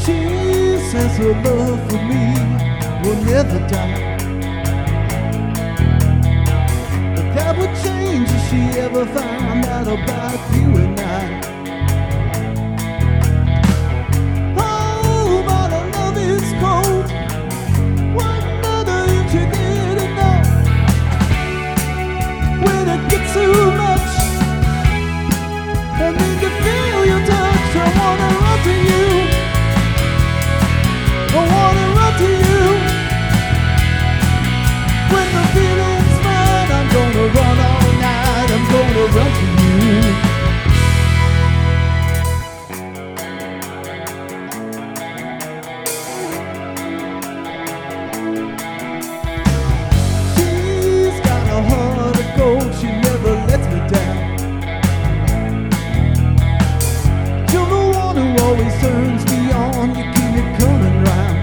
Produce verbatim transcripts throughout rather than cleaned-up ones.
She says her love for me will never die, but that would change if she ever found out about you and I. Oh, but our love is cold. Wonder if you didn't know. When it gets too much, I need to feel your touch. I wanna run to you. I wanna run to you. When the feeling's mine, I'm gonna run all night. I'm gonna run to you. She's got a heart of gold. She never lets me down. You're the one who always turns me on. You keep me coming round.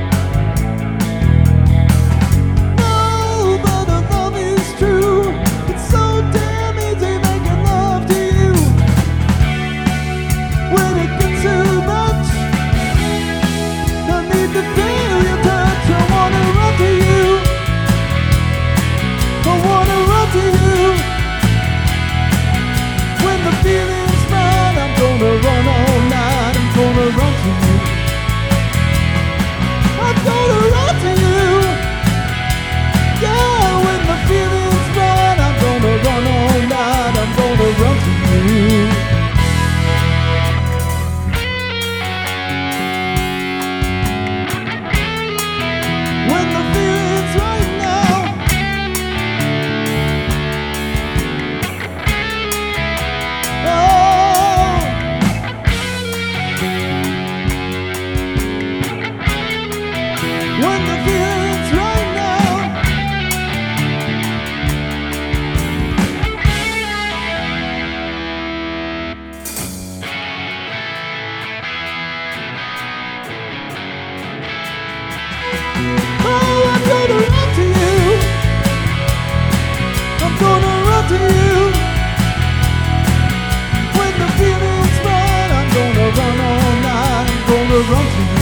Run all night, I'm gonna run to you. I'm gonna run to you. Yeah, when the feeling's right, I'm gonna run all night, I'm gonna run to you. When the feeling's right now. Oh, when the feeling's right now. Oh, I'm gonna run to you. I'm gonna run to you. When the feeling's right, I'm gonna run all night. I'm gonna run to you.